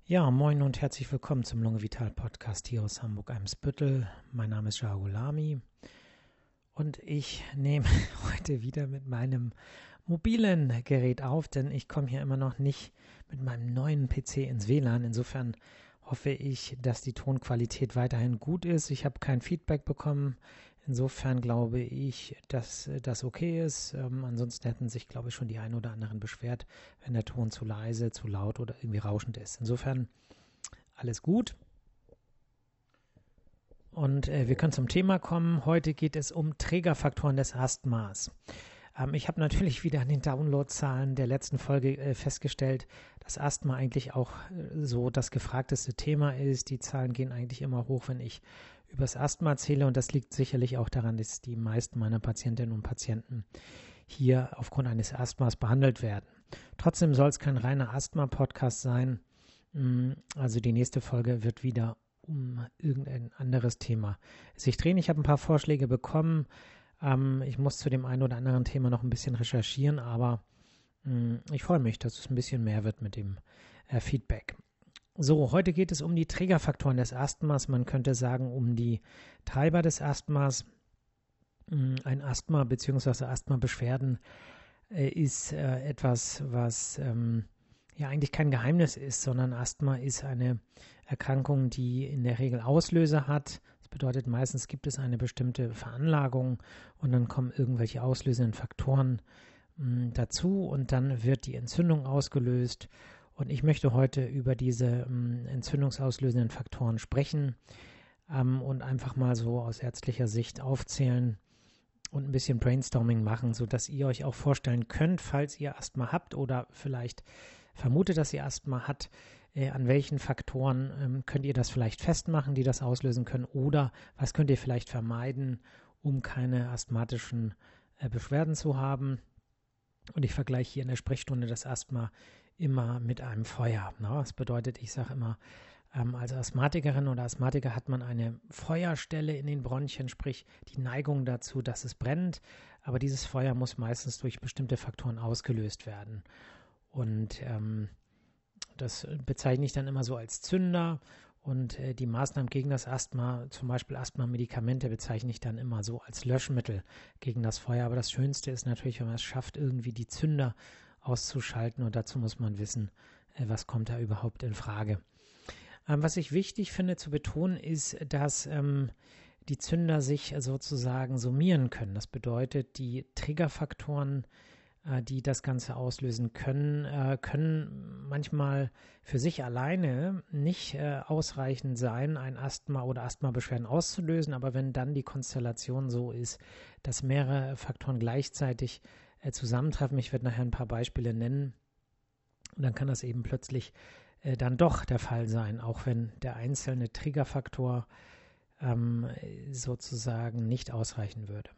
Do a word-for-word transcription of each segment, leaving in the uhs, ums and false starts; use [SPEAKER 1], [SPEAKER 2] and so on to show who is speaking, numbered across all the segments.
[SPEAKER 1] Ja, moin und herzlich willkommen zum Lunge Vital Podcast hier aus Hamburg-Eimsbüttel. Mein Name ist Shahul Lami und ich nehme heute wieder mit meinem mobilen Gerät auf, denn ich komme hier immer noch nicht mit meinem neuen P C ins W L A N. Insofern hoffe ich, dass die Tonqualität weiterhin gut ist. Ich habe kein Feedback bekommen. Insofern glaube ich, dass das okay ist. Ähm, ansonsten hätten sich, glaube ich, schon die ein oder anderen beschwert, wenn der Ton zu leise, zu laut oder irgendwie rauschend ist. Insofern alles gut. Und äh, wir können zum Thema kommen. Heute geht es um Trägerfaktoren des Asthmas. Ähm, ich habe natürlich wieder an den Downloadzahlen der letzten Folge äh, festgestellt, dass Asthma eigentlich auch äh, so das gefragteste Thema ist. Die Zahlen gehen eigentlich immer hoch, wenn ich über das Asthma erzähle, und das liegt sicherlich auch daran, dass die meisten meiner Patientinnen und Patienten hier aufgrund eines Asthmas behandelt werden. Trotzdem soll es kein reiner Asthma-Podcast sein. Also die nächste Folge wird wieder um irgendein anderes Thema sich drehen. Ich habe ein paar Vorschläge bekommen. Ähm, ich muss zu dem einen oder anderen Thema noch ein bisschen recherchieren, aber mh, ich freue mich, dass es ein bisschen mehr wird mit dem äh, Feedback. So, heute geht es um die Trägerfaktoren des Asthmas. Man könnte sagen, um die Treiber des Asthmas. Ein Asthma bzw. Asthmabeschwerden äh, ist äh, etwas, was ähm, ja eigentlich kein Geheimnis ist, sondern Asthma ist eine Erkrankung, die in der Regel Auslöser hat. Das bedeutet, meistens gibt es eine bestimmte Veranlagung und dann kommen irgendwelche auslösenden Faktoren mh, dazu und dann wird die Entzündung ausgelöst. Und ich möchte heute über diese ähm, entzündungsauslösenden Faktoren sprechen ähm, und einfach mal so aus ärztlicher Sicht aufzählen und ein bisschen Brainstorming machen, sodass ihr euch auch vorstellen könnt, falls ihr Asthma habt oder vielleicht vermutet, dass ihr Asthma habt, äh, an welchen Faktoren ähm, könnt ihr das vielleicht festmachen, die das auslösen können, oder was könnt ihr vielleicht vermeiden, um keine asthmatischen äh, Beschwerden zu haben. Und ich vergleiche hier in der Sprechstunde das Asthma immer mit einem Feuer. Ne? Das bedeutet, ich sage immer, ähm, als Asthmatikerin oder Asthmatiker hat man eine Feuerstelle in den Bronchien, sprich die Neigung dazu, dass es brennt. Aber dieses Feuer muss meistens durch bestimmte Faktoren ausgelöst werden. Und ähm, das bezeichne ich dann immer so als Zünder. Und äh, die Maßnahmen gegen das Asthma, zum Beispiel Asthma-Medikamente, bezeichne ich dann immer so als Löschmittel gegen das Feuer. Aber das Schönste ist natürlich, wenn man es schafft, irgendwie die Zünder auszuschalten. Und dazu muss man wissen, äh, was kommt da überhaupt in Frage. Ähm, was ich wichtig finde zu betonen, ist, dass ähm, die Zünder sich sozusagen summieren können. Das bedeutet, die Triggerfaktoren, äh, die das Ganze auslösen können, äh, können manchmal für sich alleine nicht äh, ausreichend sein, ein Asthma oder Asthmabeschwerden auszulösen. Aber wenn dann die Konstellation so ist, dass mehrere Faktoren gleichzeitig äh, zusammentreffen, ich werde nachher ein paar Beispiele nennen, dann kann das eben plötzlich äh, dann doch der Fall sein, auch wenn der einzelne Triggerfaktor ähm, sozusagen nicht ausreichen würde.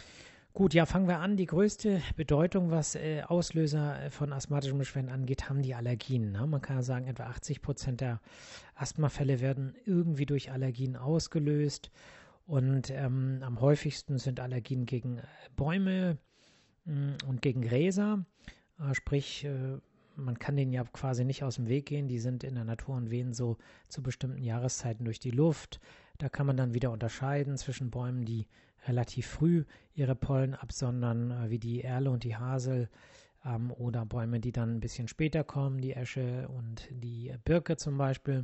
[SPEAKER 1] Gut, ja, fangen wir an. Die größte Bedeutung, was äh, Auslöser von asthmatischen Beschwerden angeht, haben die Allergien. Ne? Man kann ja sagen, etwa achtzig Prozent der Asthmafälle werden irgendwie durch Allergien ausgelöst. Und ähm, am häufigsten sind Allergien gegen Bäume mh, und gegen Gräser. Äh, sprich, äh, man kann denen ja quasi nicht aus dem Weg gehen. Die sind in der Natur und wehen so zu bestimmten Jahreszeiten durch die Luft. Da kann man dann wieder unterscheiden zwischen Bäumen, die relativ früh ihre Pollen absondern, äh, wie die Erle und die Hasel, ähm, oder Bäume, die dann ein bisschen später kommen, die Esche und die Birke zum Beispiel.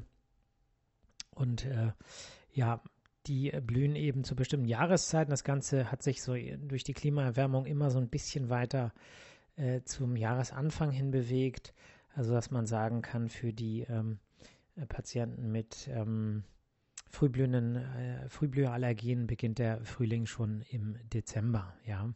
[SPEAKER 1] Und äh, ja, die blühen eben zu bestimmten Jahreszeiten. Das Ganze hat sich so durch die Klimaerwärmung immer so ein bisschen weiter äh, zum Jahresanfang hin bewegt. Also dass man sagen kann, für die ähm, Patienten mit ähm, Frühblühenden, äh, Frühblüherallergien beginnt der Frühling schon im Dezember. Ja.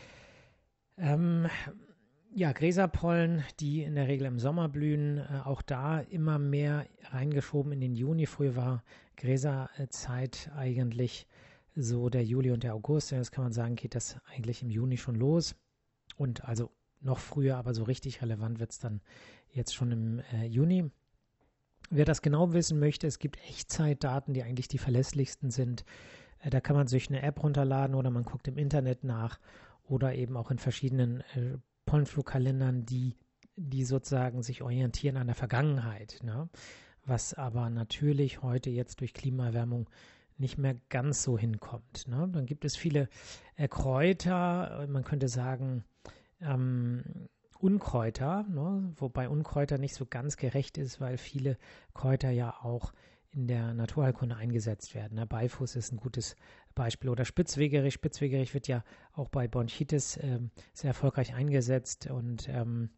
[SPEAKER 1] Ähm, ja, Gräserpollen, die in der Regel im Sommer blühen, äh, auch da immer mehr reingeschoben in den Juni. Früher war Gräserzeit eigentlich so der Juli und der August. Jetzt kann man sagen, geht das eigentlich im Juni schon los. Und also noch früher, aber so richtig relevant wird es dann jetzt schon im äh, Juni. Wer das genau wissen möchte, es gibt Echtzeitdaten, die eigentlich die verlässlichsten sind. Äh, da kann man sich eine App runterladen oder man guckt im Internet nach oder eben auch in verschiedenen äh, Pollenflugkalendern, die, die sozusagen sich orientieren an der Vergangenheit. Ne? was aber natürlich heute jetzt durch Klimaerwärmung nicht mehr ganz so hinkommt. Ne? Dann gibt es viele äh, Kräuter, man könnte sagen ähm, Unkräuter, ne? Wobei Unkräuter nicht so ganz gerecht ist, weil viele Kräuter ja auch in der Naturheilkunde eingesetzt werden. Ne? Beifuß ist ein gutes Beispiel. Oder Spitzwegerich. Spitzwegerich wird ja auch bei Bronchitis ähm, sehr erfolgreich eingesetzt und ähm,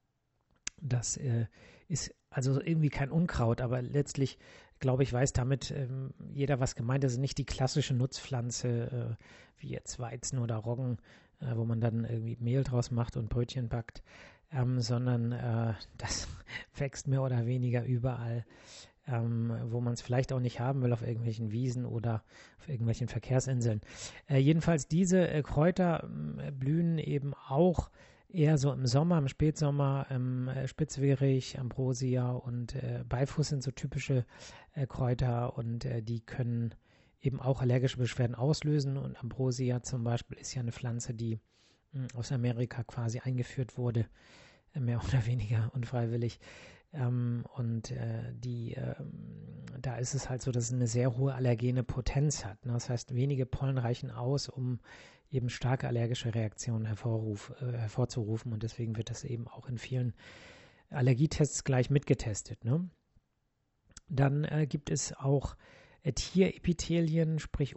[SPEAKER 1] das äh, ist also irgendwie kein Unkraut, aber letztlich, glaube ich, weiß damit ähm, jeder, was gemeint ist. Nicht die klassische Nutzpflanze äh, wie jetzt Weizen oder Roggen, äh, wo man dann irgendwie Mehl draus macht und Brötchen backt, ähm, sondern äh, das wächst mehr oder weniger überall, ähm, wo man es vielleicht auch nicht haben will, auf irgendwelchen Wiesen oder auf irgendwelchen Verkehrsinseln. Äh, jedenfalls diese äh, Kräuter äh, blühen eben auch eher so im Sommer, im Spätsommer, ähm, äh, Spitzwegerich, Ambrosia und äh, Beifuß sind so typische äh, Kräuter und äh, die können eben auch allergische Beschwerden auslösen. Und Ambrosia zum Beispiel ist ja eine Pflanze, die mh, aus Amerika quasi eingeführt wurde, äh, mehr oder weniger unfreiwillig. Ähm, und äh, die, äh, da ist es halt so, dass es eine sehr hohe allergene Potenz hat. Ne? Das heißt, wenige Pollen reichen aus, um eben starke allergische Reaktionen hervorruf, äh, hervorzurufen und deswegen wird das eben auch in vielen Allergietests gleich mitgetestet. Ne? Dann äh, gibt es auch äh, Tierepithelien, sprich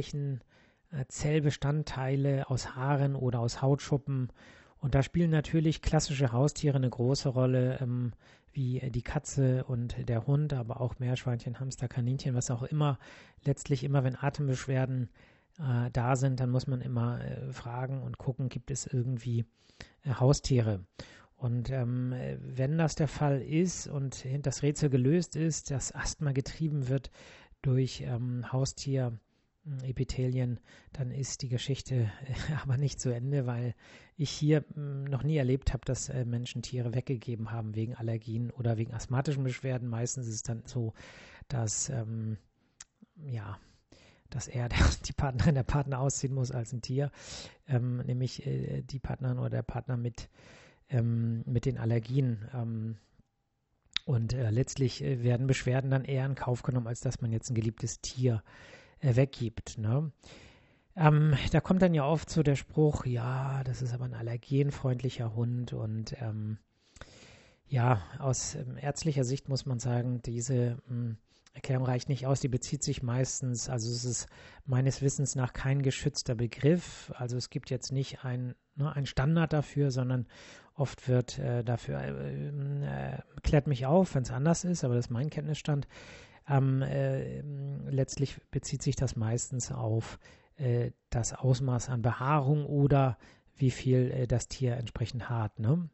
[SPEAKER 1] Oberflächenzellbestandteile äh, aus Haaren oder aus Hautschuppen und da spielen natürlich klassische Haustiere eine große Rolle, ähm, wie äh, die Katze und der Hund, aber auch Meerschweinchen, Hamster, Kaninchen, was auch immer. Letztlich immer, wenn Atembeschwerden Äh, da sind, dann muss man immer äh, fragen und gucken, gibt es irgendwie äh, Haustiere. Und ähm, wenn das der Fall ist und das Rätsel gelöst ist, dass Asthma getrieben wird durch ähm, Haustierepithelien, dann ist die Geschichte äh, aber nicht zu Ende, weil ich hier mh, noch nie erlebt habe, dass äh, Menschen Tiere weggegeben haben wegen Allergien oder wegen asthmatischen Beschwerden. Meistens ist es dann so, dass ähm, ja, dass er der, die Partnerin, der Partner ausziehen muss als ein Tier, ähm, nämlich äh, die Partnerin oder der Partner mit, ähm, mit den Allergien. Ähm, und äh, letztlich äh, werden Beschwerden dann eher in Kauf genommen, als dass man jetzt ein geliebtes Tier äh, weggibt. Ne? Ähm, da kommt dann ja oft so der Spruch, ja, das ist aber ein allergenfreundlicher Hund und ähm, ja, aus ähm, ärztlicher Sicht muss man sagen, diese mh, Erklärung reicht nicht aus, die bezieht sich meistens, also es ist meines Wissens nach kein geschützter Begriff, also es gibt jetzt nicht ein, ne, ein Standard dafür, sondern oft wird äh, dafür, äh, äh, klärt mich auf, wenn es anders ist, aber das ist mein Kenntnisstand, ähm, äh, letztlich bezieht sich das meistens auf äh, das Ausmaß an Behaarung oder wie viel äh, das Tier entsprechend hat, ne?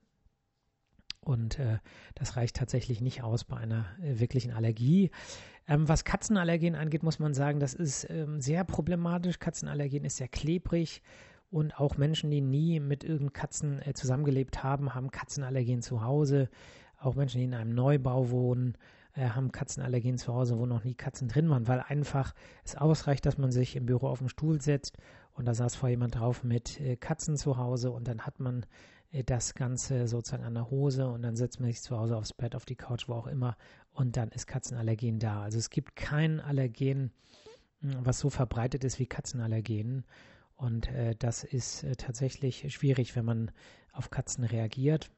[SPEAKER 1] Und äh, das reicht tatsächlich nicht aus bei einer äh, wirklichen Allergie. Ähm, was Katzenallergen angeht, muss man sagen, das ist ähm, sehr problematisch. Katzenallergen ist sehr klebrig und auch Menschen, die nie mit irgendeinen Katzen äh, zusammengelebt haben, haben Katzenallergen zu Hause. Auch Menschen, die in einem Neubau wohnen, äh, haben Katzenallergen zu Hause, wo noch nie Katzen drin waren, weil einfach es ausreicht, dass man sich im Büro auf den Stuhl setzt und da saß vor jemand drauf mit äh, Katzen zu Hause und dann hat man das Ganze sozusagen an der Hose und dann setzt man sich zu Hause aufs Bett, auf die Couch, wo auch immer und dann ist Katzenallergen da. Also es gibt kein Allergen, was so verbreitet ist wie Katzenallergen und äh, das ist äh, tatsächlich schwierig, wenn man auf Katzen reagiert.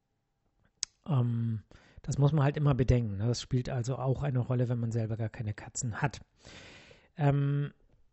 [SPEAKER 1] Ähm, das muss man halt immer bedenken. Ne? Das spielt also auch eine Rolle, wenn man selber gar keine Katzen hat. Ähm,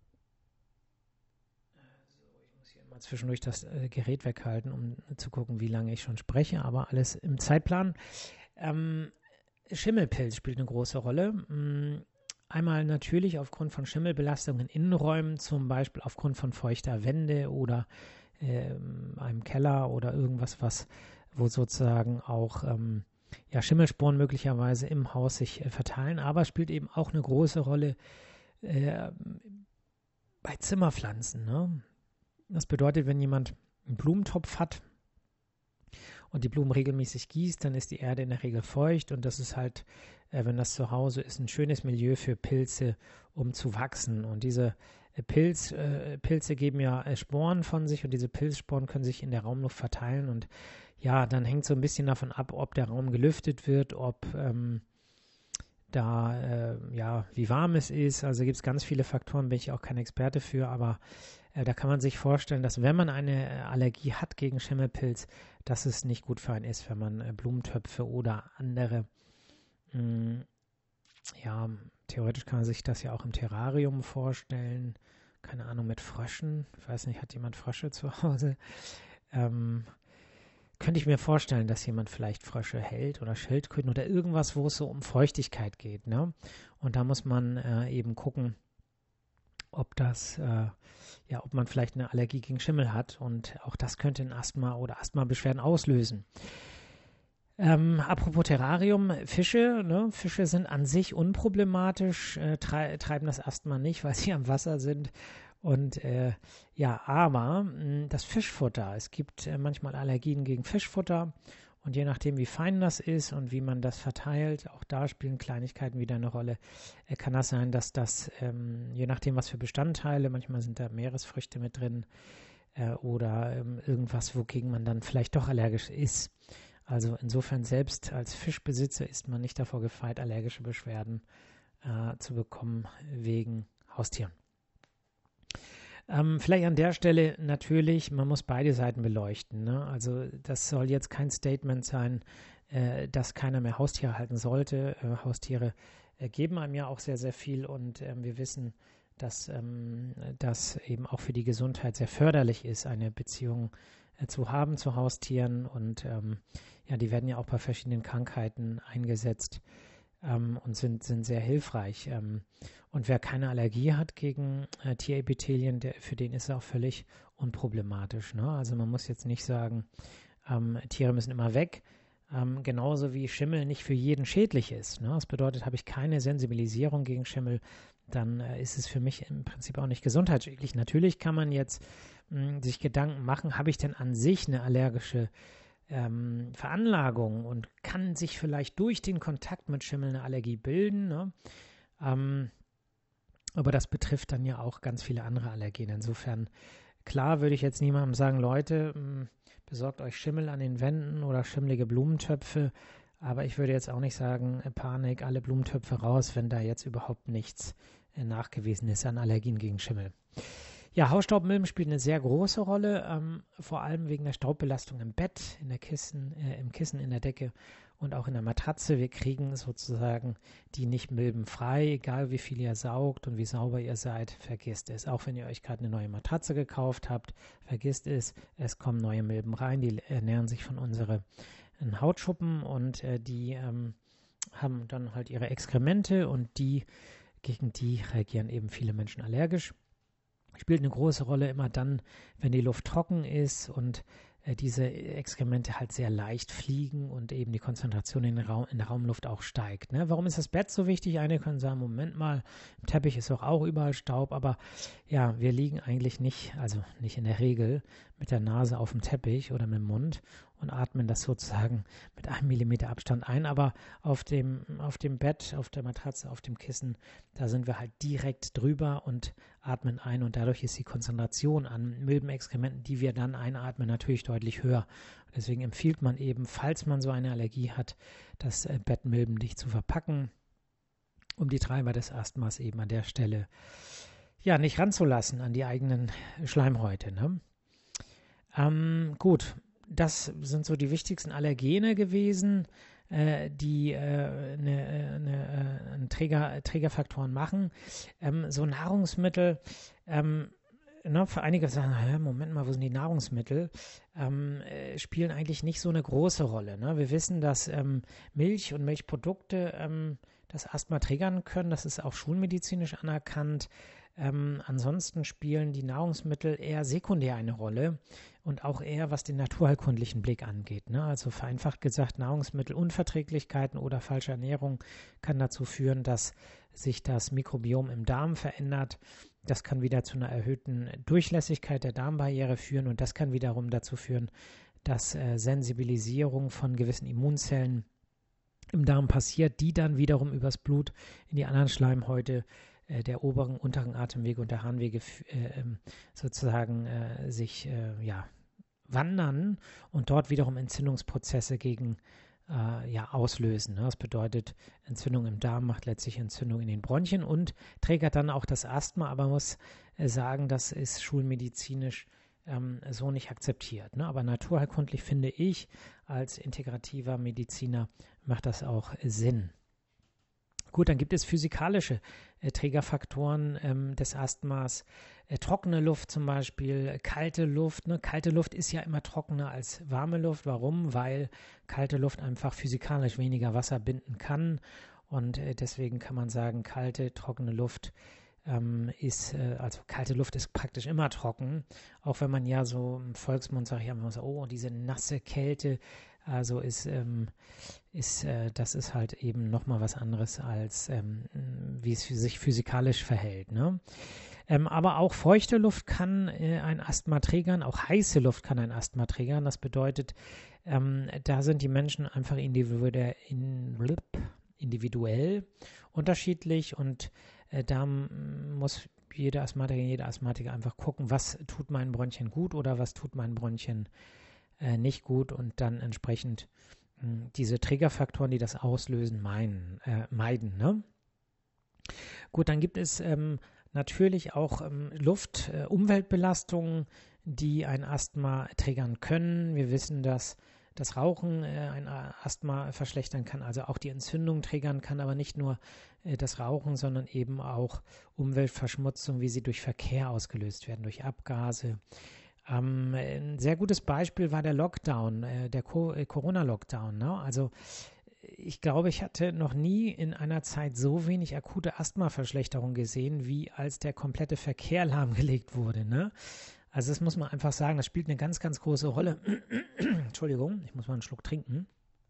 [SPEAKER 1] mal zwischendurch das äh, Gerät weghalten, um zu gucken, wie lange ich schon spreche, aber alles im Zeitplan. Ähm, Schimmelpilz spielt eine große Rolle. Mm, einmal natürlich aufgrund von Schimmelbelastung in Innenräumen, zum Beispiel aufgrund von feuchter Wände oder ähm, einem Keller oder irgendwas, was wo sozusagen auch ähm, ja, Schimmelsporen möglicherweise im Haus sich äh, verteilen, aber es spielt eben auch eine große Rolle äh, bei Zimmerpflanzen, ne? Das bedeutet, wenn jemand einen Blumentopf hat und die Blumen regelmäßig gießt, dann ist die Erde in der Regel feucht und das ist halt, äh, wenn das zu Hause ist, ein schönes Milieu für Pilze, um zu wachsen. Und diese äh, Pilz, äh, Pilze geben ja äh, Sporen von sich und diese Pilzsporen können sich in der Raumluft verteilen und ja, dann hängt so ein bisschen davon ab, ob der Raum gelüftet wird, ob ähm, da, äh, ja, wie warm es ist. Also gibt es ganz viele Faktoren, bin ich auch kein Experte für, aber äh, da kann man sich vorstellen, dass wenn man eine äh, Allergie hat gegen Schimmelpilz, dass es nicht gut für einen ist, wenn man äh, Blumentöpfe oder andere, mh, ja, theoretisch kann man sich das ja auch im Terrarium vorstellen. Keine Ahnung, mit Fröschen. Ich weiß nicht, hat jemand Frösche zu Hause? Ähm, könnte ich mir vorstellen, dass jemand vielleicht Frösche hält oder Schildkröten oder irgendwas, wo es so um Feuchtigkeit geht, ne? Und da muss man äh, eben gucken, ob das, äh, ja, ob man vielleicht eine Allergie gegen Schimmel hat, und auch das könnte ein Asthma oder Asthmabeschwerden auslösen. Ähm, apropos Terrarium, Fische, ne? Fische sind an sich unproblematisch, äh, trei- treiben das Asthma nicht, weil sie am Wasser sind. Und äh, ja, aber mh, das Fischfutter, es gibt äh, manchmal Allergien gegen Fischfutter, und je nachdem, wie fein das ist und wie man das verteilt, auch da spielen Kleinigkeiten wieder eine Rolle, äh, kann das sein, dass das, ähm, je nachdem, was für Bestandteile, manchmal sind da Meeresfrüchte mit drin äh, oder ähm, irgendwas, wogegen man dann vielleicht doch allergisch ist. Also insofern, selbst als Fischbesitzer ist man nicht davor gefeit, allergische Beschwerden äh, zu bekommen wegen Haustieren. Ähm, vielleicht an der Stelle natürlich, man muss beide Seiten beleuchten, ne? Also das soll jetzt kein Statement sein, äh, dass keiner mehr Haustiere halten sollte. Äh, Haustiere äh, geben einem ja auch sehr, sehr viel, und ähm, wir wissen, dass ähm, das eben auch für die Gesundheit sehr förderlich ist, eine Beziehung äh, zu haben zu Haustieren, und ähm, ja, die werden ja auch bei verschiedenen Krankheiten eingesetzt ähm, und sind, sind sehr hilfreich. Ähm, und wer keine Allergie hat gegen äh, Tierepithelien, der, für den ist es auch völlig unproblematisch, ne? Also man muss jetzt nicht sagen, ähm, Tiere müssen immer weg, ähm, genauso wie Schimmel nicht für jeden schädlich ist, ne? Das bedeutet, habe ich keine Sensibilisierung gegen Schimmel, dann äh, ist es für mich im Prinzip auch nicht gesundheitsschädlich. Natürlich kann man jetzt mh, sich Gedanken machen, habe ich denn an sich eine allergische ähm, Veranlagung und kann sich vielleicht durch den Kontakt mit Schimmel eine Allergie bilden, ne? Ähm, aber das betrifft dann ja auch ganz viele andere Allergene. Insofern, klar würde ich jetzt niemandem sagen, Leute, mh, besorgt euch Schimmel an den Wänden oder schimmelige Blumentöpfe. Aber ich würde jetzt auch nicht sagen, äh, Panik, alle Blumentöpfe raus, wenn da jetzt überhaupt nichts äh, nachgewiesen ist an Allergien gegen Schimmel. Ja, Hausstaubmilben spielt eine sehr große Rolle, ähm, vor allem wegen der Staubbelastung im Bett, in der Kissen, äh, im Kissen, in der Decke und auch in der Matratze. Wir kriegen sozusagen die nicht milbenfrei, egal wie viel ihr saugt und wie sauber ihr seid, vergisst es. Auch wenn ihr euch gerade eine neue Matratze gekauft habt, vergisst es, es kommen neue Milben rein, die ernähren sich von unseren Hautschuppen, und äh, die ähm, haben dann halt ihre Exkremente, und die, gegen die reagieren eben viele Menschen allergisch. Spielt eine große Rolle immer dann, wenn die Luft trocken ist und äh, diese Exkremente halt sehr leicht fliegen und eben die Konzentration in, den Raum, in der Raumluft auch steigt, ne? Warum ist das Bett so wichtig? Einige können sagen, Moment mal, im Teppich ist doch auch überall Staub, aber ja, wir liegen eigentlich nicht, also nicht in der Regel, mit der Nase auf dem Teppich oder mit dem Mund und atmen das sozusagen mit einem Millimeter Abstand ein, aber auf dem, auf dem Bett, auf der Matratze, auf dem Kissen, da sind wir halt direkt drüber und atmen ein, und dadurch ist die Konzentration an Milbenexkrementen, die wir dann einatmen, natürlich deutlich höher. Deswegen empfiehlt man eben, falls man so eine Allergie hat, das Bett milbendicht zu verpacken, um die Treiber des Asthmas eben an der Stelle ja nicht ranzulassen an die eigenen Schleimhäute, ne? Ähm, gut, das sind so die wichtigsten Allergene gewesen, äh, die äh, ne, äh, ne, äh, Träger, Trägerfaktoren machen. Ähm, so Nahrungsmittel, ähm, ne, für einige sagen, Moment mal, wo sind die Nahrungsmittel? Ähm, äh, spielen eigentlich nicht so eine große Rolle, ne? Wir wissen, dass ähm, Milch und Milchprodukte ähm, das Asthma triggern können. Das ist auch schulmedizinisch anerkannt. Ähm, ansonsten spielen die Nahrungsmittel eher sekundär eine Rolle und auch eher, was den naturheilkundlichen Blick angeht, ne? Also vereinfacht gesagt, Nahrungsmittelunverträglichkeiten oder falsche Ernährung kann dazu führen, dass sich das Mikrobiom im Darm verändert. Das kann wieder zu einer erhöhten Durchlässigkeit der Darmbarriere führen, und das kann wiederum dazu führen, dass äh, Sensibilisierung von gewissen Immunzellen im Darm passiert, die dann wiederum übers Blut in die anderen Schleimhäute der oberen, unteren Atemwege und der Harnwege äh, sozusagen äh, sich äh, ja, wandern und dort wiederum Entzündungsprozesse gegen äh, ja, auslösen. Ne? Das bedeutet, Entzündung im Darm macht letztlich Entzündung in den Bronchien und triggert dann auch das Asthma, aber man muss äh, sagen, das ist schulmedizinisch ähm, so nicht akzeptiert. Ne? Aber naturheilkundlich finde ich, als integrativer Mediziner macht das auch äh, Sinn. Gut, dann gibt es physikalische äh, Trägerfaktoren ähm, des Asthmas. Äh, trockene Luft zum Beispiel, äh, kalte Luft. Ne? Kalte Luft ist ja immer trockener als warme Luft. Warum? Weil kalte Luft einfach physikalisch weniger Wasser binden kann. Und äh, deswegen kann man sagen, kalte, trockene Luft ähm, ist, äh, also kalte Luft ist praktisch immer trocken. Auch wenn man ja so im Volksmund sagt, ja, man sagt, oh, diese nasse Kälte. Also ist, ähm, ist äh, das ist halt eben nochmal was anderes, als ähm, wie es sich physikalisch verhält. Ne? Ähm, aber auch feuchte Luft kann äh, ein Asthma triggern, auch heiße Luft kann ein Asthma triggern. Das bedeutet, ähm, da sind die Menschen einfach individuell, individuell unterschiedlich und äh, da muss jeder Asthmatiker, jeder Asthmatiker einfach gucken, was tut meinen Bronchien gut oder was tut meinen Bronchien Äh, nicht gut und dann entsprechend mh, diese Triggerfaktoren, die das auslösen, meinen, äh, meiden. Ne? Gut, dann gibt es ähm, natürlich auch ähm, Luft, äh, Umweltbelastungen, die ein Asthma triggern können. Wir wissen, dass das Rauchen äh, ein Asthma verschlechtern kann, also auch die Entzündung triggern kann, aber nicht nur äh, das Rauchen, sondern eben auch Umweltverschmutzung, wie sie durch Verkehr ausgelöst werden, durch Abgase. Ähm, ein sehr gutes Beispiel war der Lockdown, äh, der Co- äh, Corona-Lockdown. Ne? Also ich glaube, ich hatte noch nie in einer Zeit so wenig akute Asthmaverschlechterung gesehen, wie als der komplette Verkehr lahmgelegt wurde. Ne? Also das muss man einfach sagen, das spielt eine ganz, ganz große Rolle. Entschuldigung, ich muss mal einen Schluck trinken.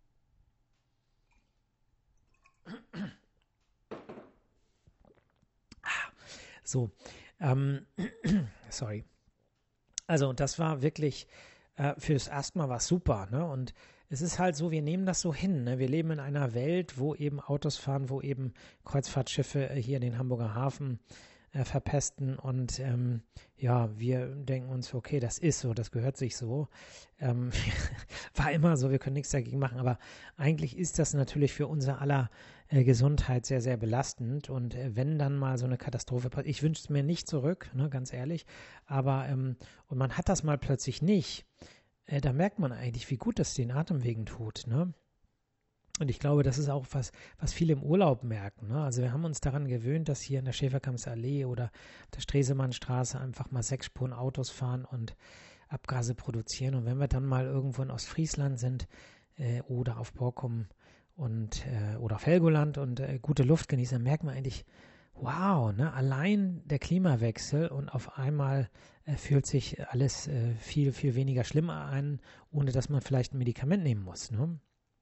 [SPEAKER 1] So, ähm, sorry. Also das war wirklich, äh, fürs Asthma war super, ne? Und es ist halt so, wir nehmen das so hin, ne? Wir leben in einer Welt, wo eben Autos fahren, wo eben Kreuzfahrtschiffe äh, hier den Hamburger Hafen äh, verpesten und ähm, ja, wir denken uns, okay, das ist so, das gehört sich so. Ähm, war immer so, wir können nichts dagegen machen, aber eigentlich ist das natürlich für unser aller äh, Gesundheit sehr, sehr belastend und äh, wenn dann mal so eine Katastrophe passiert, ich wünsche es mir nicht zurück, ne, ganz ehrlich, aber ähm, und man hat das mal plötzlich nicht, äh, da merkt man eigentlich, wie gut das den Atemwegen tut, ne? Und ich glaube, das ist auch was, was viele im Urlaub merken. Ne? Also wir haben uns daran gewöhnt, dass hier in der Schäferkampsallee oder der Stresemannstraße einfach mal sechs Spuren Autos fahren und Abgase produzieren. Und wenn wir dann mal irgendwo in Ostfriesland sind äh, oder auf Borkum und äh, oder auf Helgoland und äh, gute Luft genießen, dann merkt man eigentlich, wow, ne? Allein der Klimawechsel und auf einmal äh, fühlt sich alles äh, viel, viel weniger schlimm an, ohne dass man vielleicht ein Medikament nehmen muss. Ne?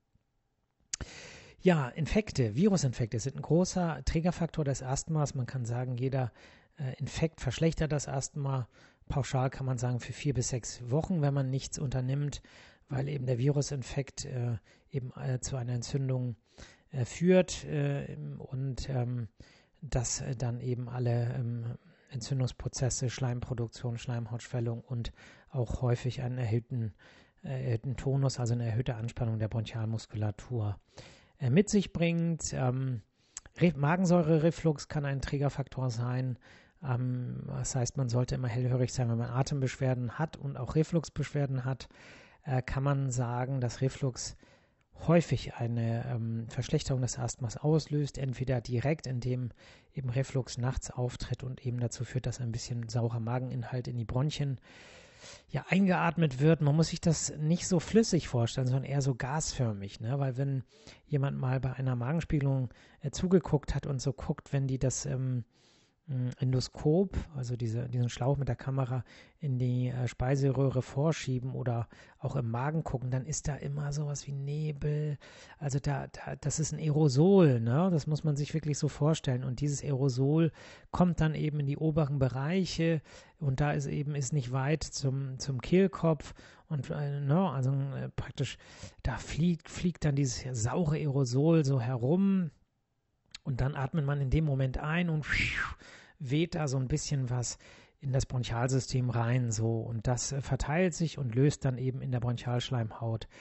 [SPEAKER 1] Ja, Infekte, Virusinfekte sind ein großer Trägerfaktor des Asthmas. Man kann sagen, jeder äh, Infekt verschlechtert das Asthma. Pauschal kann man sagen, für vier bis sechs Wochen, wenn man nichts unternimmt, weil eben der Virusinfekt äh, eben äh, zu einer Entzündung äh, führt äh, und ähm, das äh, dann eben alle ähm, Entzündungsprozesse, Schleimproduktion, Schleimhautschwellung und auch häufig einen erhöhten, äh, erhöhten Tonus, also eine erhöhte Anspannung der Bronchialmuskulatur äh, mit sich bringt. Ähm, Magensäurereflux kann ein Trägerfaktor sein. Ähm, das heißt, man sollte immer hellhörig sein, wenn man Atembeschwerden hat und auch Refluxbeschwerden hat. Äh, kann man sagen, dass Reflux häufig eine ähm, Verschlechterung des Asthmas auslöst, entweder direkt, indem eben Reflux nachts auftritt und eben dazu führt, dass ein bisschen saurer Mageninhalt in die Bronchien ja eingeatmet wird. Man muss sich das nicht so flüssig vorstellen, sondern eher so gasförmig, ne? Weil wenn jemand mal bei einer Magenspiegelung äh, zugeguckt hat und so guckt, wenn die das ähm, Endoskop, also diese, diesen Schlauch mit der Kamera in die äh, Speiseröhre vorschieben oder auch im Magen gucken, dann ist da immer sowas wie Nebel. Also da, da, das ist ein Aerosol, ne? Das muss man sich wirklich so vorstellen. Und dieses Aerosol kommt dann eben in die oberen Bereiche und da ist eben ist nicht weit zum, zum Kehlkopf und äh, ne? Also äh, praktisch da fliegt, fliegt dann dieses saure Aerosol so herum. Und dann atmet man in dem Moment ein und weht da so ein bisschen was in das Bronchialsystem rein, so. Und das äh, verteilt sich und löst dann eben in der Bronchialschleimhaut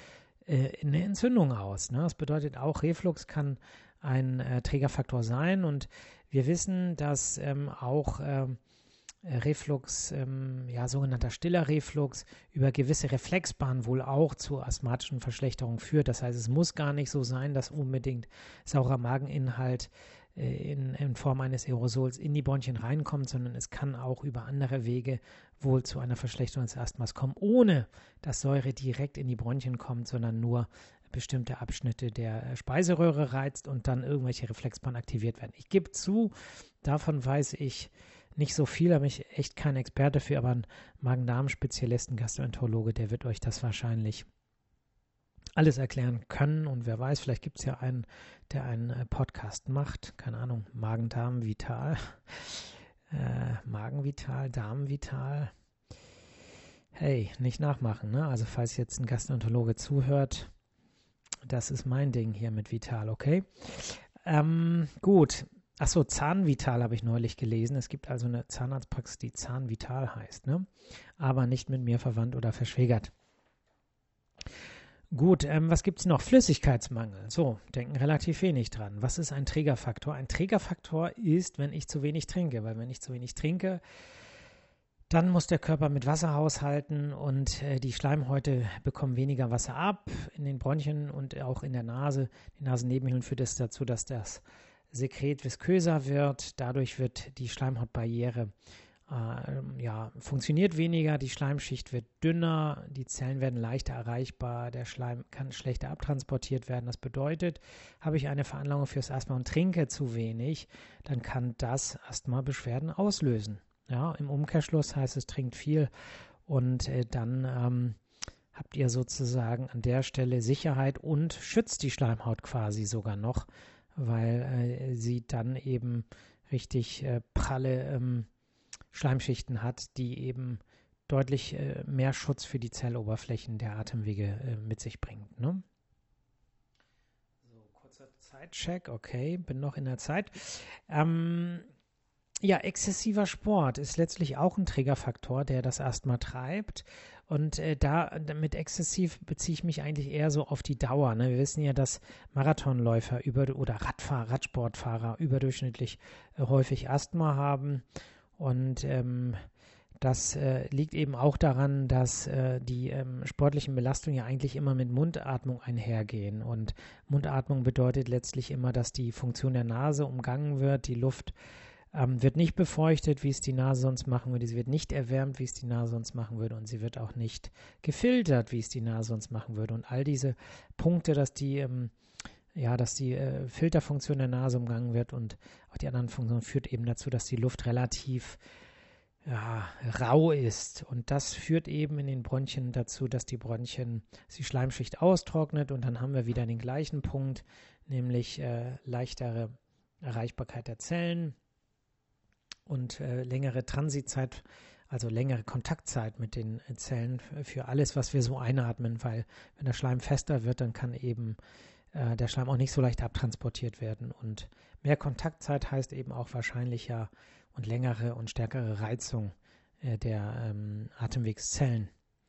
[SPEAKER 1] äh, eine Entzündung aus. Ne? Das bedeutet auch, Reflux kann ein äh, Trägerfaktor sein und wir wissen, dass ähm, auch ähm, Reflux, ähm, ja, sogenannter stiller Reflux, über gewisse Reflexbahnen wohl auch zu asthmatischen Verschlechterungen führt. Das heißt, es muss gar nicht so sein, dass unbedingt saurer Mageninhalt äh, in, in Form eines Aerosols in die Bronchien reinkommt, sondern es kann auch über andere Wege wohl zu einer Verschlechterung des Asthmas kommen, ohne dass Säure direkt in die Bronchien kommt, sondern nur bestimmte Abschnitte der Speiseröhre reizt und dann irgendwelche Reflexbahnen aktiviert werden. Ich gebe zu, davon weiß ich nicht so viel, da bin ich echt kein Experte für, aber ein Magen-Darm-Spezialist, ein Gastroenterologe, der wird euch das wahrscheinlich alles erklären können und wer weiß, vielleicht gibt es ja einen, der einen Podcast macht, keine Ahnung, Magen-Darm-Vital, äh, Magen-Vital, Darm-Vital, hey, nicht nachmachen, ne? Also falls jetzt ein Gastroenterologe zuhört, das ist mein Ding hier mit Vital, okay? Ähm, gut. Achso, Zahnvital habe ich neulich gelesen. Es gibt also eine Zahnarztpraxis, die Zahnvital heißt, ne? Aber nicht mit mir verwandt oder verschwägert. Gut, ähm, was gibt es noch? Flüssigkeitsmangel. So, denken relativ wenig dran. Was ist ein Trägerfaktor? Ein Trägerfaktor ist, wenn ich zu wenig trinke, weil wenn ich zu wenig trinke, dann muss der Körper mit Wasser haushalten und äh, die Schleimhäute bekommen weniger Wasser ab in den Bronchien und auch in der Nase. Die Nasennebenhöhlen führt es dazu, dass das Sekret visköser wird. Dadurch wird die Schleimhautbarriere äh, ja, funktioniert weniger, die Schleimschicht wird dünner, die Zellen werden leichter erreichbar, der Schleim kann schlechter abtransportiert werden. Das bedeutet, habe ich eine Veranlagung fürs Asthma und trinke zu wenig, dann kann das Asthma-Beschwerden auslösen. Ja, im Umkehrschluss heißt es, trinkt viel und äh, dann ähm, habt ihr sozusagen an der Stelle Sicherheit und schützt die Schleimhaut quasi sogar noch, weil äh, sie dann eben richtig äh, pralle ähm, Schleimschichten hat, die eben deutlich äh, mehr Schutz für die Zelloberflächen der Atemwege äh, mit sich bringt. Ne? So, kurzer Zeitcheck, okay, bin noch in der Zeit. Ähm, Ja, exzessiver Sport ist letztlich auch ein Trägerfaktor, der das Asthma treibt. Und äh, da mit exzessiv beziehe ich mich eigentlich eher so auf die Dauer. Ne? Wir wissen ja, dass Marathonläufer über, oder Radfahr, Radsportfahrer überdurchschnittlich äh, häufig Asthma haben. Und ähm, das äh, liegt eben auch daran, dass äh, die ähm, sportlichen Belastungen ja eigentlich immer mit Mundatmung einhergehen. Und Mundatmung bedeutet letztlich immer, dass die Funktion der Nase umgangen wird, die Luft Ähm, wird nicht befeuchtet, wie es die Nase sonst machen würde. Sie wird nicht erwärmt, wie es die Nase sonst machen würde. Und sie wird auch nicht gefiltert, wie es die Nase sonst machen würde. Und all diese Punkte, dass die, ähm, ja, dass die äh, Filterfunktion der Nase umgangen wird und auch die anderen Funktionen, führt eben dazu, dass die Luft relativ ja, rau ist. Und das führt eben in den Bronchien dazu, dass die Bronchien, dass die Schleimschicht austrocknet. Und dann haben wir wieder den gleichen Punkt, nämlich äh, leichtere Erreichbarkeit der Zellen und äh, längere Transitzeit, also längere Kontaktzeit mit den Zellen für alles, was wir so einatmen, weil wenn der Schleim fester wird, dann kann eben äh, der Schleim auch nicht so leicht abtransportiert werden und mehr Kontaktzeit heißt eben auch wahrscheinlicher und längere und stärkere Reizung äh, der ähm, Atemwegszellen.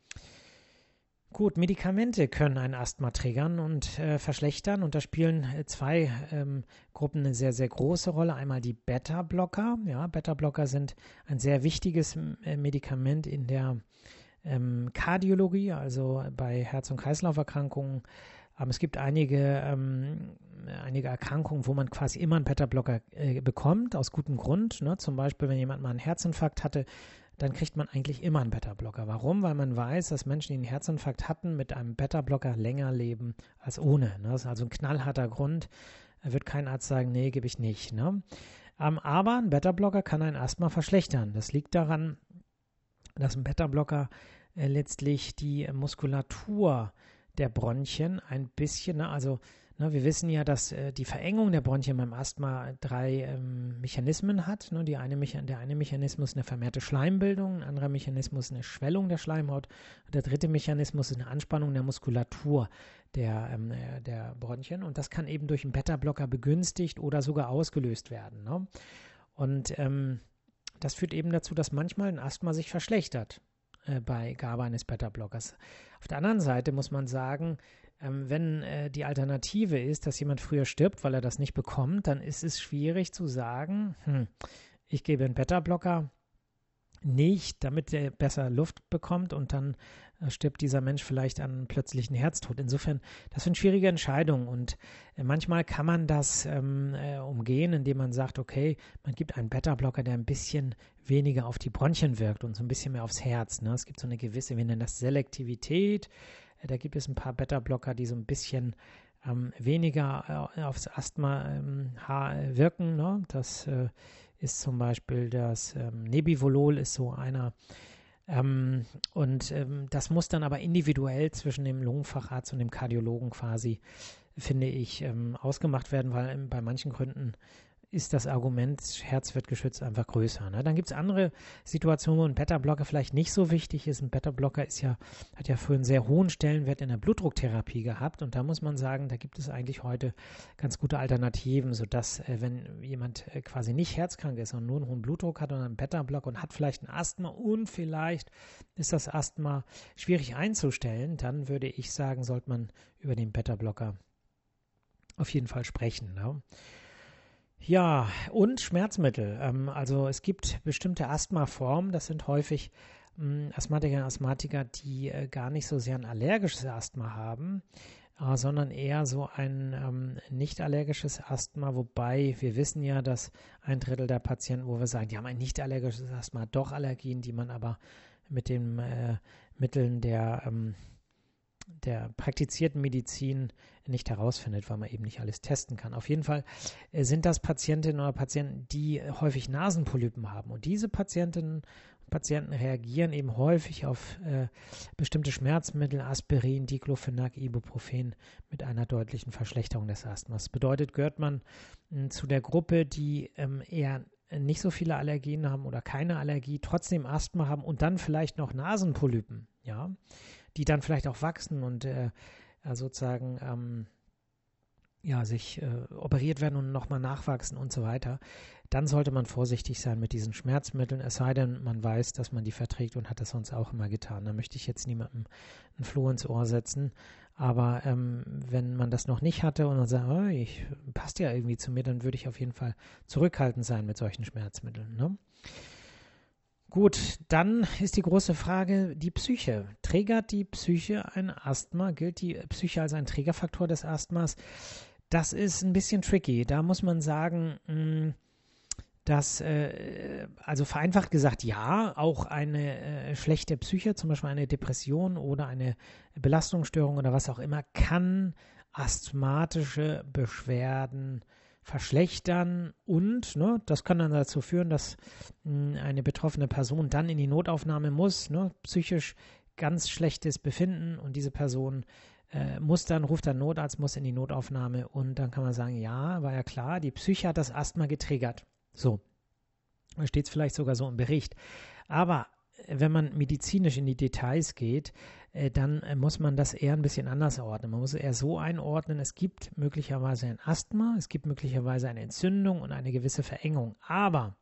[SPEAKER 1] Gut, Medikamente können ein Asthma triggern und äh, verschlechtern und da spielen äh, zwei ähm, Gruppen eine sehr, sehr große Rolle. Einmal die Beta-Blocker. Ja, Beta-Blocker sind ein sehr wichtiges äh, Medikament in der ähm, Kardiologie, also bei Herz- und Kreislauferkrankungen. Aber es gibt einige, ähm, einige Erkrankungen, wo man quasi immer einen Beta-Blocker äh, bekommt, aus gutem Grund. Ne? Zum Beispiel, wenn jemand mal einen Herzinfarkt hatte, dann kriegt man eigentlich immer einen Beta-Blocker. Warum? Weil man weiß, dass Menschen, die einen Herzinfarkt hatten, mit einem Beta-Blocker länger leben als ohne. Ne? Das ist also ein knallharter Grund. Da wird kein Arzt sagen, nee, gebe ich nicht. Ne? Ähm, aber ein Beta-Blocker kann ein Asthma verschlechtern. Das liegt daran, dass ein Beta-Blocker äh, letztlich die Muskulatur der Bronchien ein bisschen, ne, also ne, wir wissen ja, dass äh, die Verengung der Bronchien beim Asthma drei ähm, Mechanismen hat. Ne, die eine Mechan- der eine Mechanismus ist eine vermehrte Schleimbildung, ein anderer Mechanismus ist eine Schwellung der Schleimhaut und der dritte Mechanismus ist eine Anspannung der Muskulatur der, ähm, der Bronchien und das kann eben durch einen Beta-Blocker begünstigt oder sogar ausgelöst werden. Ne? Und ähm, das führt eben dazu, dass manchmal ein Asthma sich verschlechtert bei Gabe eines Beta-Blockers. Auf der anderen Seite muss man sagen, Ähm, wenn äh, die Alternative ist, dass jemand früher stirbt, weil er das nicht bekommt, dann ist es schwierig zu sagen, hm, ich gebe einen Beta-Blocker nicht, damit er besser Luft bekommt und dann äh, stirbt dieser Mensch vielleicht an einem plötzlichen Herztod. Insofern, das sind schwierige Entscheidungen und äh, manchmal kann man das ähm, äh, umgehen, indem man sagt, okay, man gibt einen Beta-Blocker, der ein bisschen weniger auf die Bronchien wirkt und so ein bisschen mehr aufs Herz. Ne? Es gibt so eine gewisse, wir nennen das Selektivität. Äh, da gibt es ein paar Beta-Blocker, die so ein bisschen ähm, weniger äh, aufs Asthma ähm, wirken. Ne? Das äh, ist zum Beispiel das ähm, Nebivolol ist so einer. Ähm, und ähm, das muss dann aber individuell zwischen dem Lungenfacharzt und dem Kardiologen quasi, finde ich, ähm, ausgemacht werden, weil ähm, bei manchen Gründen ist das Argument, Herz wird geschützt, einfach größer. Ne? Dann gibt es andere Situationen, wo ein Beta-Blocker vielleicht nicht so wichtig ist. Ein Beta-Blocker ist ja, hat ja früher einen sehr hohen Stellenwert in der Blutdrucktherapie gehabt und da muss man sagen, da gibt es eigentlich heute ganz gute Alternativen, sodass, äh, wenn jemand äh, quasi nicht herzkrank ist und nur einen hohen Blutdruck hat und einen Beta-Blocker und hat vielleicht ein Asthma und vielleicht ist das Asthma schwierig einzustellen, dann würde ich sagen, sollte man über den Beta-Blocker auf jeden Fall sprechen. Ne? Ja, und Schmerzmittel. Ähm, also es gibt bestimmte Asthmaformen, das sind häufig ähm, Asthmatiker und Asthmatiker, die äh, gar nicht so sehr ein allergisches Asthma haben, äh, sondern eher so ein ähm, nicht allergisches Asthma, wobei wir wissen ja, dass ein Drittel der Patienten, wo wir sagen, die haben ein nicht allergisches Asthma, doch Allergien, die man aber mit den äh, Mitteln der ähm, der praktizierten Medizin nicht herausfindet, weil man eben nicht alles testen kann. Auf jeden Fall äh, sind das Patientinnen oder Patienten, die äh, häufig Nasenpolypen haben. Und diese Patientinnen und Patienten reagieren eben häufig auf äh, bestimmte Schmerzmittel, Aspirin, Diclofenac, Ibuprofen mit einer deutlichen Verschlechterung des Asthmas. Das bedeutet, gehört man mh, zu der Gruppe, die ähm, eher nicht so viele Allergien haben oder keine Allergie, trotzdem Asthma haben und dann vielleicht noch Nasenpolypen, ja, die dann vielleicht auch wachsen und äh, sozusagen ähm, ja, sich äh, operiert werden und nochmal nachwachsen und so weiter, dann sollte man vorsichtig sein mit diesen Schmerzmitteln, es sei denn, man weiß, dass man die verträgt und hat das sonst auch immer getan. Da möchte ich jetzt niemandem ein Floh ins Ohr setzen, aber ähm, wenn man das noch nicht hatte und dann sagt, oh, ich, passt ja irgendwie zu mir, dann würde ich auf jeden Fall zurückhaltend sein mit solchen Schmerzmitteln, ne? Gut, dann ist die große Frage, die Psyche. Triggert die Psyche ein Asthma? Gilt die Psyche als ein Triggerfaktor des Asthmas? Das ist ein bisschen tricky. Da muss man sagen, dass, äh, also vereinfacht gesagt, ja, auch eine äh, schlechte Psyche, zum Beispiel eine Depression oder eine Belastungsstörung oder was auch immer, kann asthmatische Beschwerden verschlechtern und ne, das kann dann dazu führen, dass mh, eine betroffene Person dann in die Notaufnahme muss, ne, psychisch ganz schlechtes Befinden und diese Person äh, muss dann, ruft dann Notarzt, muss in die Notaufnahme und dann kann man sagen, ja, war ja klar, die Psyche hat das Asthma getriggert. So, da steht es vielleicht sogar so im Bericht. Aber wenn man medizinisch in die Details geht, äh, dann äh, muss man das eher ein bisschen anders ordnen. Man muss es eher so einordnen, es gibt möglicherweise ein Asthma, es gibt möglicherweise eine Entzündung und eine gewisse Verengung. Aber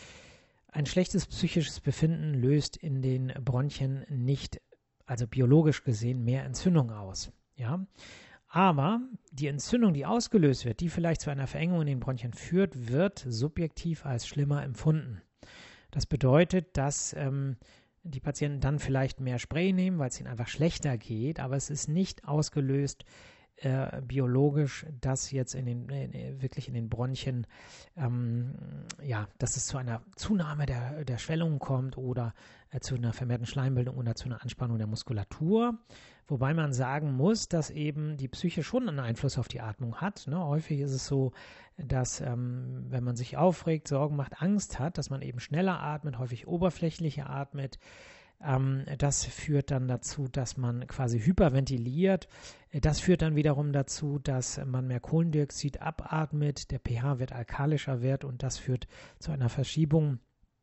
[SPEAKER 1] ein schlechtes psychisches Befinden löst in den Bronchien nicht, also biologisch gesehen, mehr Entzündung aus. Ja? Aber die Entzündung, die ausgelöst wird, die vielleicht zu einer Verengung in den Bronchien führt, wird subjektiv als schlimmer empfunden. Das bedeutet, dass ähm, die Patienten dann vielleicht mehr Spray nehmen, weil es ihnen einfach schlechter geht, aber es ist nicht ausgelöst äh, biologisch, dass jetzt in den, äh, wirklich in den Bronchien, ähm, ja, dass es zu einer Zunahme der, der Schwellung kommt oder äh, zu einer vermehrten Schleimbildung oder zu einer Anspannung der Muskulatur. Wobei man sagen muss, dass eben die Psyche schon einen Einfluss auf die Atmung hat. Ne? Häufig ist es so, dass ähm, wenn man sich aufregt, Sorgen macht, Angst hat, dass man eben schneller atmet, häufig oberflächlicher atmet. Ähm, das führt dann dazu, dass man quasi hyperventiliert. Das führt dann wiederum dazu, dass man mehr Kohlendioxid abatmet, der pH wird alkalischer wird und das führt zu einer Verschiebung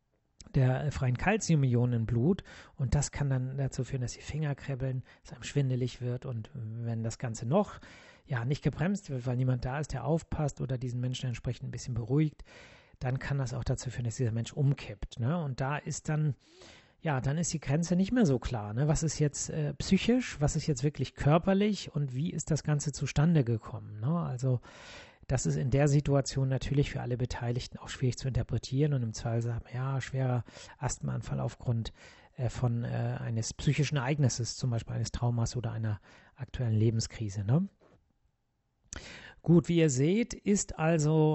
[SPEAKER 1] der freien Calciumionen im Blut und das kann dann dazu führen, dass die Finger kribbeln, dass einem schwindelig wird und wenn das Ganze noch ja nicht gebremst wird, weil niemand da ist, der aufpasst oder diesen Menschen entsprechend ein bisschen beruhigt, dann kann das auch dazu führen, dass dieser Mensch umkippt. Ne? Und da ist dann ja, dann ist die Grenze nicht mehr so klar. Ne? Was ist jetzt äh, psychisch, was ist jetzt wirklich körperlich und wie ist das Ganze zustande gekommen? Ne? Also das ist in der Situation natürlich für alle Beteiligten auch schwierig zu interpretieren und im Zweifel sagen, ja, schwerer Asthmaanfall aufgrund äh, von äh, eines psychischen Ereignisses, zum Beispiel eines Traumas oder einer aktuellen Lebenskrise. Ne? Gut, wie ihr seht, ist also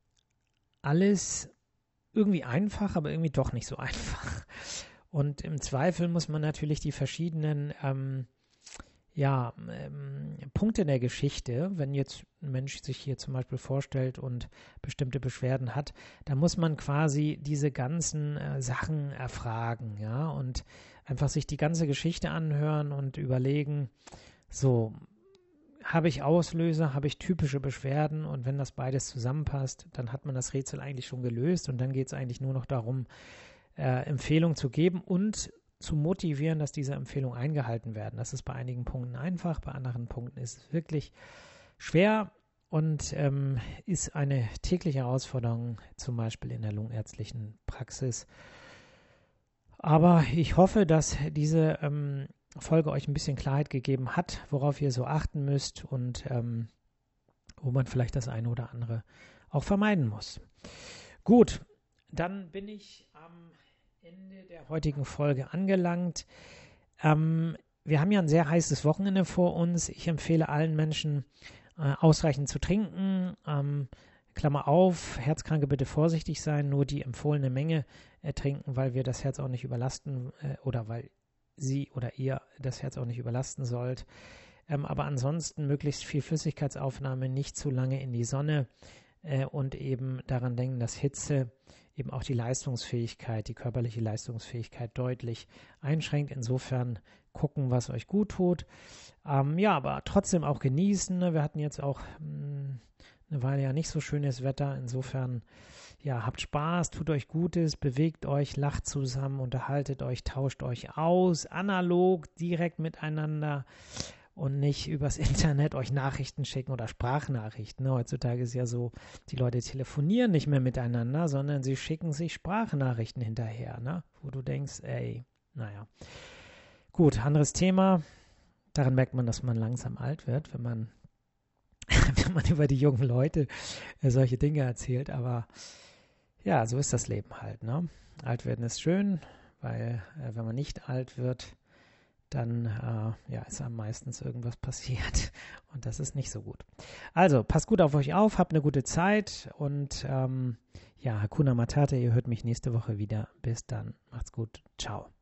[SPEAKER 1] alles irgendwie einfach, aber irgendwie doch nicht so einfach. Und im Zweifel muss man natürlich die verschiedenen ähm, ja, ähm, Punkte der Geschichte, wenn jetzt ein Mensch sich hier zum Beispiel vorstellt und bestimmte Beschwerden hat, da muss man quasi diese ganzen äh, Sachen erfragen, ja, und einfach sich die ganze Geschichte anhören und überlegen, so, habe ich Auslöser, habe ich typische Beschwerden und wenn das beides zusammenpasst, dann hat man das Rätsel eigentlich schon gelöst und dann geht es eigentlich nur noch darum, äh, Empfehlungen zu geben und zu motivieren, dass diese Empfehlungen eingehalten werden. Das ist bei einigen Punkten einfach, bei anderen Punkten ist es wirklich schwer und ähm, ist eine tägliche Herausforderung, zum Beispiel in der lungenärztlichen Praxis. Aber ich hoffe, dass diese ähm, Folge euch ein bisschen Klarheit gegeben hat, worauf ihr so achten müsst und ähm, wo man vielleicht das eine oder andere auch vermeiden muss. Gut, dann bin ich am Ende der heutigen Folge angelangt. Ähm, wir haben ja ein sehr heißes Wochenende vor uns. Ich empfehle allen Menschen, äh, ausreichend zu trinken. Ähm, Klammer auf, Herzkranke bitte vorsichtig sein, nur die empfohlene Menge äh, trinken, weil wir das Herz auch nicht überlasten äh, oder weil sie oder ihr das Herz auch nicht überlasten sollt. Ähm, aber ansonsten möglichst viel Flüssigkeitsaufnahme, nicht zu lange in die Sonne äh, und eben daran denken, dass Hitze eben auch die Leistungsfähigkeit, die körperliche Leistungsfähigkeit deutlich einschränkt. Insofern gucken, was euch gut tut. Ähm, ja, aber trotzdem auch genießen. Ne? Wir hatten jetzt auch mh, eine Weile ja nicht so schönes Wetter. Insofern, ja, habt Spaß, tut euch Gutes, bewegt euch, lacht zusammen, unterhaltet euch, tauscht euch aus, analog, direkt miteinander. Und nicht übers Internet euch Nachrichten schicken oder Sprachnachrichten. Heutzutage ist ja so, die Leute telefonieren nicht mehr miteinander, sondern sie schicken sich Sprachnachrichten hinterher, ne? Wo du denkst, ey, naja. Gut, anderes Thema. Daran merkt man, dass man langsam alt wird, wenn man, wenn man über die jungen Leute äh, solche Dinge erzählt. Aber ja, so ist das Leben halt, ne? Alt werden ist schön, weil äh, wenn man nicht alt wird, dann äh, ja, ist am meistens irgendwas passiert und das ist nicht so gut. Also, passt gut auf euch auf, habt eine gute Zeit und ähm, ja, Hakuna Matata, ihr hört mich nächste Woche wieder. Bis dann, macht's gut, ciao.